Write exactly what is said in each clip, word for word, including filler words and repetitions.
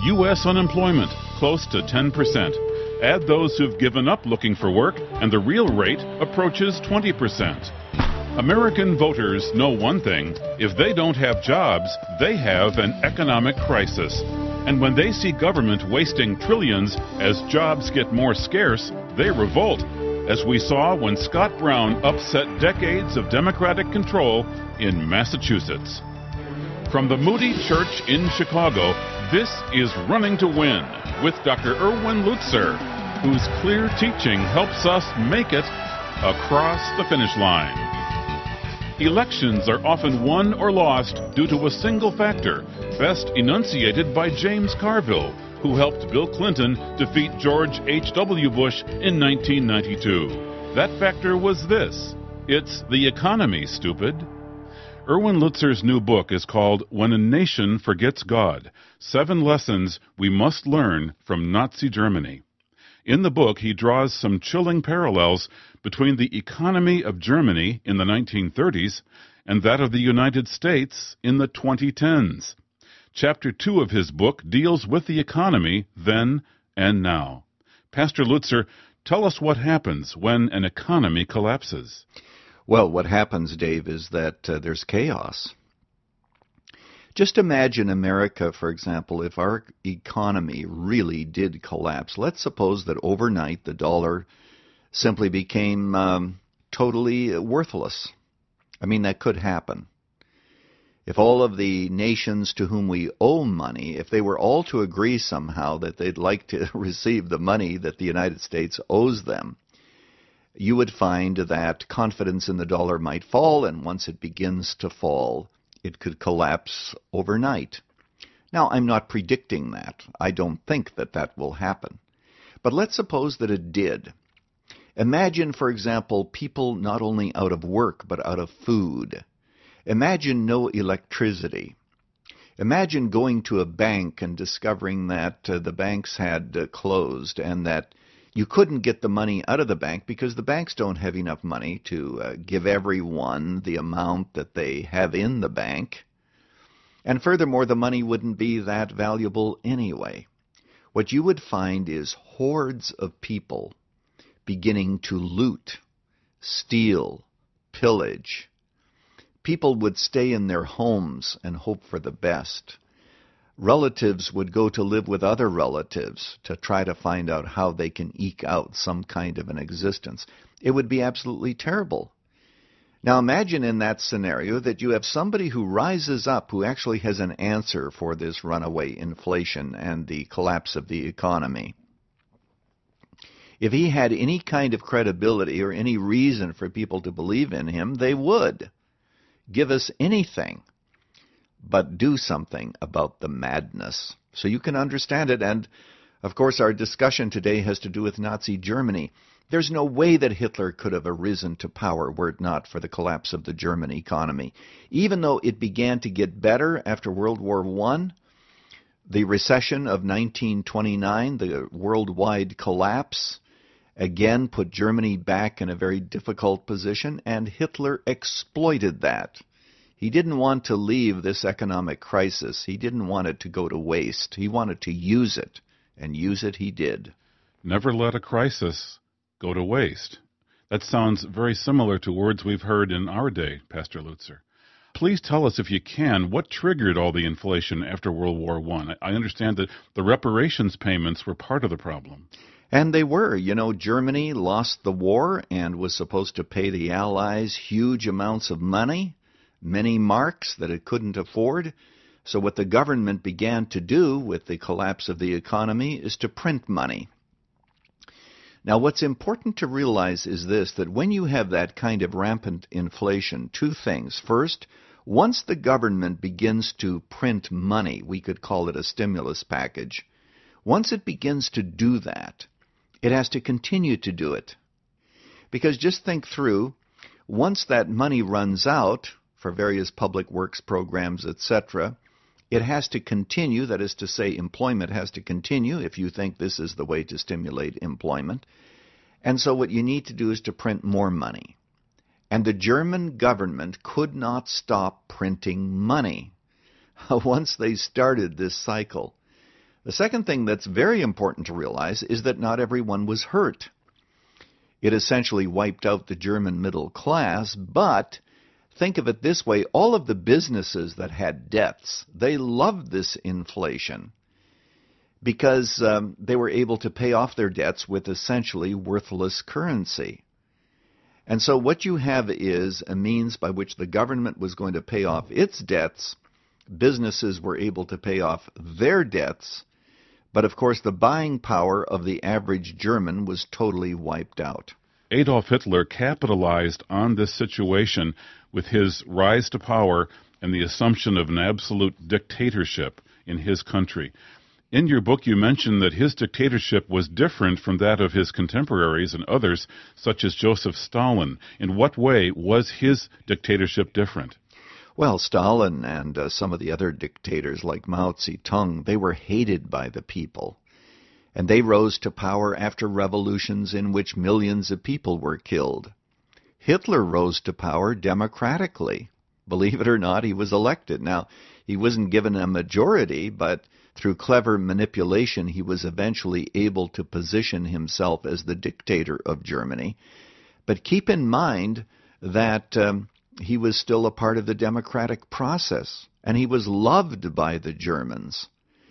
U S unemployment, close to ten percent. Add those who've given up looking for work, and the real rate approaches twenty percent. American voters know one thing: if they don't have jobs, they have an economic crisis. And when they see government wasting trillions as jobs get more scarce, they revolt, as we saw when Scott Brown upset decades of Democratic control in Massachusetts. From the Moody Church in Chicago, this is Running to Win with Doctor Erwin Lutzer, whose clear teaching helps us make it across the finish line. Elections are often won or lost due to a single factor, best enunciated by James Carville, who helped Bill Clinton defeat George H W Bush in nineteen ninety-two. That factor was this: it's the economy, stupid. Erwin Lutzer's new book is called When a Nation Forgets God, Seven Lessons We Must Learn from Nazi Germany. In the book, he draws some chilling parallels between the economy of Germany in the nineteen thirties and that of the United States in the twenty tens. Chapter two of his book deals with the economy then and now. Pastor Lutzer, tell us what happens when an economy collapses. Well, what happens, Dave, is that uh, there's chaos. Just imagine America, for example, if our economy really did collapse. Let's suppose that overnight the dollar simply became um, totally worthless. I mean, that could happen. If all of the nations to whom we owe money, if they were all to agree somehow that they'd like to receive the money that the United States owes them, you would find that confidence in the dollar might fall, and once it begins to fall, it could collapse overnight. Now, I'm not predicting that. I don't think that that will happen. But let's suppose that it did. Imagine, for example, people not only out of work, but out of food. Imagine no electricity. Imagine going to a bank and discovering that uh, the banks had uh, closed and that you couldn't get the money out of the bank because the banks don't have enough money to uh, give everyone the amount that they have in the bank. And furthermore, the money wouldn't be that valuable anyway. What you would find is hordes of people beginning to loot, steal, pillage. People would stay in their homes and hope for the best. Relatives would go to live with other relatives to try to find out how they can eke out some kind of an existence. It would be absolutely terrible. Now imagine in that scenario that you have somebody who rises up who actually has an answer for this runaway inflation and the collapse of the economy. If he had any kind of credibility or any reason for people to believe in him, they would give us anything but do something about the madness. So you can understand it. And, of course, our discussion today has to do with Nazi Germany. There's no way that Hitler could have arisen to power were it not for the collapse of the German economy. Even though it began to get better after World War One, the recession of nineteen twenty-nine, the worldwide collapse, again put Germany back in a very difficult position, and Hitler exploited that. He didn't want to leave this economic crisis. He didn't want it to go to waste. He wanted to use it, and use it he did. Never let a crisis go to waste. That sounds very similar to words we've heard in our day, Pastor Lutzer. Please tell us, if you can, what triggered all the inflation after World War One. I understand that the reparations payments were part of the problem. And they were. You know, Germany lost the war and was supposed to pay the Allies huge amounts of money, many marks that it couldn't afford. So what the government began to do with the collapse of the economy is to print money. Now, what's important to realize is this, that when you have that kind of rampant inflation, two things. First, once the government begins to print money, we could call it a stimulus package, once it begins to do that, it has to continue to do it. Because just think through, once that money runs out for various public works programs, et cetera, it has to continue, that is to say, employment has to continue if you think this is the way to stimulate employment. And so what you need to do is to print more money. And the German government could not stop printing money. Once they started this cycle, The second thing that's very important to realize is that not everyone was hurt. It essentially wiped out the German middle class, but think of it this way, all of the businesses that had debts, they loved this inflation because um, they were able to pay off their debts with essentially worthless currency. And so what you have is a means by which the government was going to pay off its debts, businesses were able to pay off their debts, but of course the buying power of the average German was totally wiped out. Adolf Hitler capitalized on this situation with his rise to power and the assumption of an absolute dictatorship in his country. In your book, you mention that his dictatorship was different from that of his contemporaries and others, such as Joseph Stalin. In what way was his dictatorship different? Well, Stalin and uh, some of the other dictators like Mao Zedong, they were hated by the people. And they rose to power after revolutions in which millions of people were killed. Hitler rose to power democratically. Believe it or not, he was elected. Now, he wasn't given a majority, but through clever manipulation, he was eventually able to position himself as the dictator of Germany. But keep in mind that um, he was still a part of the democratic process, and he was loved by the Germans.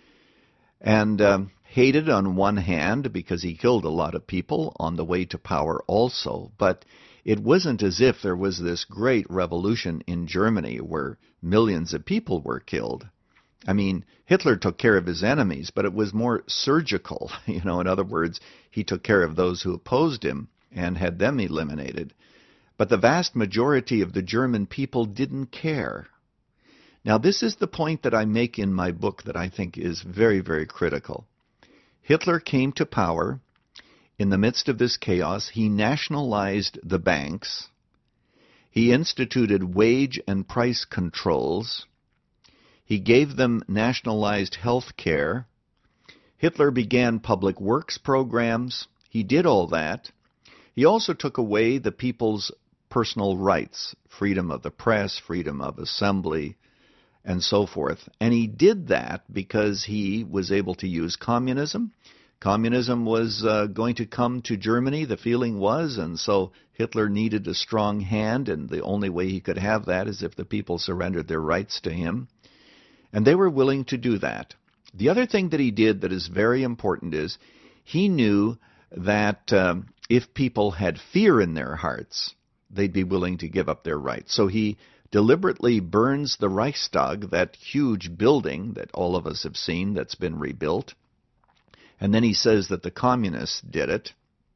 And um, hated on one hand because he killed a lot of people on the way to power also, but it wasn't as if there was this great revolution in Germany where millions of people were killed. I mean, Hitler took care of his enemies, but it was more surgical. You know, in other words, he took care of those who opposed him and had them eliminated. But the vast majority of the German people didn't care. Now, this is the point that I make in my book that I think is very, very critical. Hitler came to power. In the midst of this chaos, he nationalized the banks. He instituted wage and price controls. He gave them nationalized health care. Hitler began public works programs. He did all that. He also took away the people's personal rights, freedom of the press, freedom of assembly, and so forth. And he did that because he was able to use communism. Communism was uh, going to come to Germany, the feeling was, and so Hitler needed a strong hand, and the only way he could have that is if the people surrendered their rights to him. And they were willing to do that. The other thing that he did that is very important is he knew that um, if people had fear in their hearts, they'd be willing to give up their rights. So he deliberately burns the Reichstag, that huge building that all of us have seen that's been rebuilt. And then he says that the communists did it.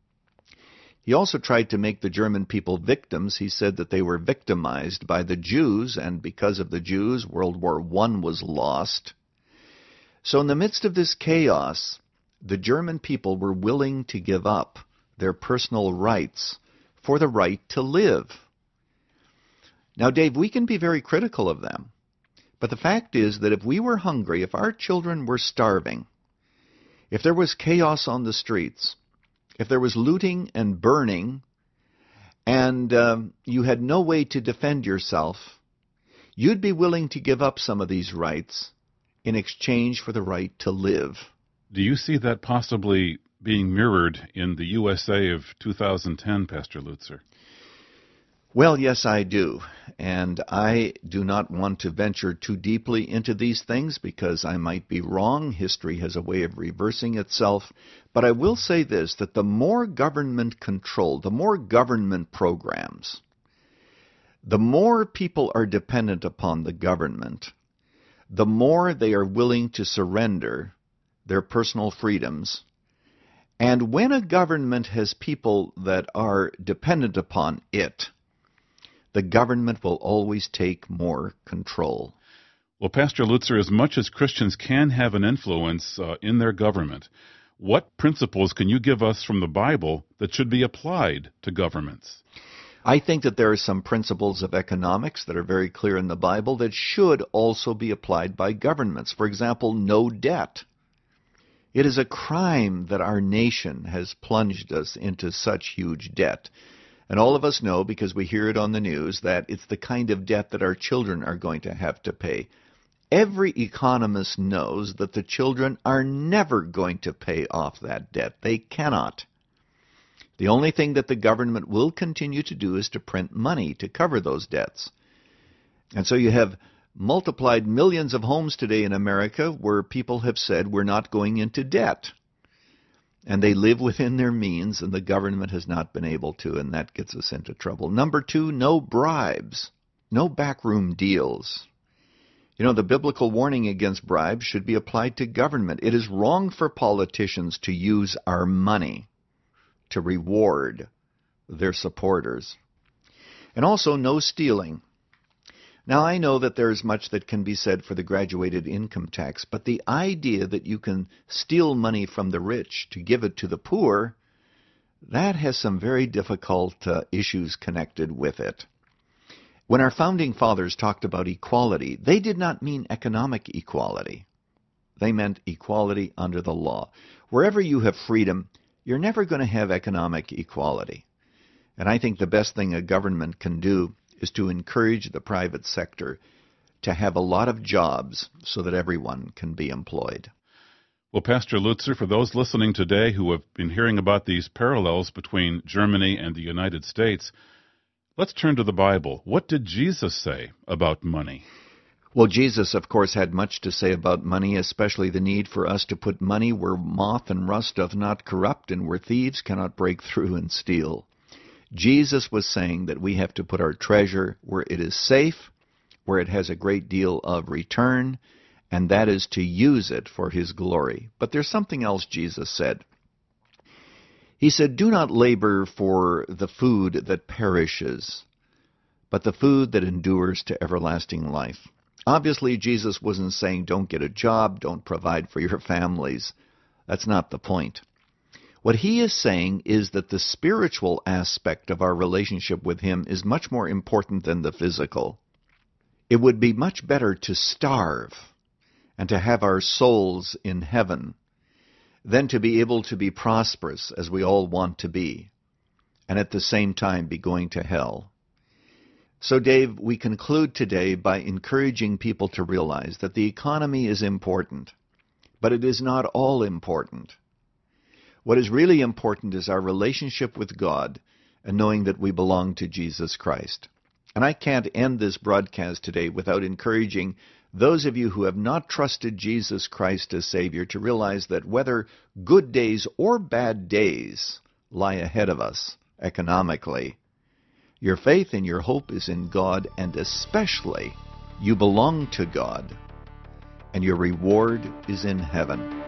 He also tried to make the German people victims. He said that they were victimized by the Jews, and because of the Jews, World War One was lost. So in the midst of this chaos, the German people were willing to give up their personal rights for the right to live. Now, Dave, we can be very critical of them, but the fact is that if we were hungry, if our children were starving, if there was chaos on the streets, if there was looting and burning, and um, you had no way to defend yourself, you'd be willing to give up some of these rights in exchange for the right to live. Do you see that possibly being mirrored in the U S A of two thousand ten, Pastor Lutzer? Well, yes, I do. And I do not want to venture too deeply into these things because I might be wrong. History has a way of reversing itself. But I will say this, that the more government control, the more government programs, the more people are dependent upon the government, the more they are willing to surrender their personal freedoms. And when a government has people that are dependent upon it, the government will always take more control. Well, Pastor Lutzer, as much as Christians can have an influence uh, in their government, what principles can you give us from the Bible that should be applied to governments? I think that there are some principles of economics that are very clear in the Bible that should also be applied by governments. For example, no debt. It is a crime that our nation has plunged us into such huge debt. And all of us know, because we hear it on the news, that it's the kind of debt that our children are going to have to pay. Every economist knows that the children are never going to pay off that debt. They cannot. The only thing that the government will continue to do is to print money to cover those debts. And so you have multiplied millions of homes today in America where people have said we're not going into debt. And they live within their means, and the government has not been able to, and that gets us into trouble. Number two, no bribes, no backroom deals. You know, the biblical warning against bribes should be applied to government. It is wrong for politicians to use our money to reward their supporters. And also, no stealing. Now, I know that there is much that can be said for the graduated income tax, but the idea that you can steal money from the rich to give it to the poor, that has some very difficult uh, issues connected with it. When our founding fathers talked about equality, they did not mean economic equality. They meant equality under the law. Wherever you have freedom, you're never going to have economic equality. And I think the best thing a government can do is to encourage the private sector to have a lot of jobs so that everyone can be employed. Well, Pastor Lutzer, for those listening today who have been hearing about these parallels between Germany and the United States, let's turn to the Bible. What did Jesus say about money? Well, Jesus, of course, had much to say about money, especially the need for us to put money where moth and rust doth not corrupt and where thieves cannot break through and steal. Jesus was saying that we have to put our treasure where it is safe, where it has a great deal of return, and that is to use it for His glory. But there's something else Jesus said. He said, "Do not labor for the food that perishes, but the food that endures to everlasting life." Obviously, Jesus wasn't saying don't get a job, don't provide for your families. That's not the point. What He is saying is that the spiritual aspect of our relationship with Him is much more important than the physical. It would be much better to starve and to have our souls in heaven than to be able to be prosperous, as we all want to be, and at the same time be going to hell. So, Dave, we conclude today by encouraging people to realize that the economy is important, but it is not all important. What is really important is our relationship with God and knowing that we belong to Jesus Christ. And I can't end this broadcast today without encouraging those of you who have not trusted Jesus Christ as Savior to realize that whether good days or bad days lie ahead of us economically, your faith and your hope is in God, and especially you belong to God, and your reward is in heaven.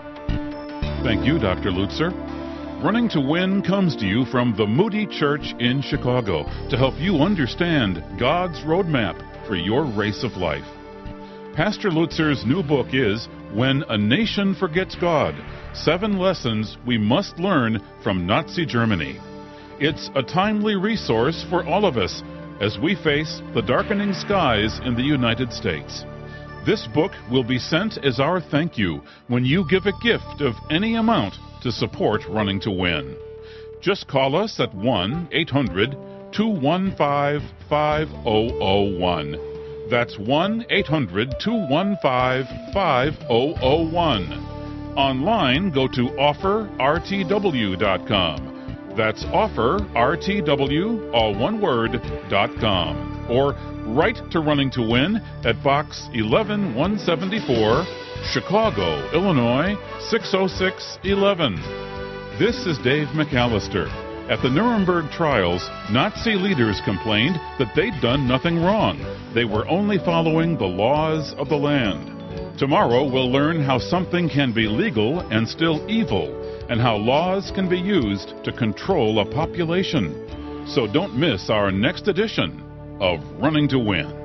Thank you, Doctor Lutzer. Running to Win comes to you from the Moody Church in Chicago to help you understand God's roadmap for your race of life. Pastor Lutzer's new book is When a Nation Forgets God, Seven Lessons We Must Learn from Nazi Germany. It's a timely resource for all of us as we face the darkening skies in the United States. This book will be sent as our thank you when you give a gift of any amount to support Running to Win. Just call us at one eight hundred two one five five zero zero one. That's one eight hundred two one five five zero zero one. Online, go to offer r t w dot com. That's offer r t w, all one word, dot com. Or write to Running to Win at Box eleven one seventy-four, Chicago, Illinois six oh six one one. This is Dave McAllister. At the Nuremberg trials, Nazi leaders complained that they'd done nothing wrong. They were only following the laws of the land. Tomorrow we'll learn how something can be legal and still evil, and how laws can be used to control a population. So don't miss our next edition of Running to Win.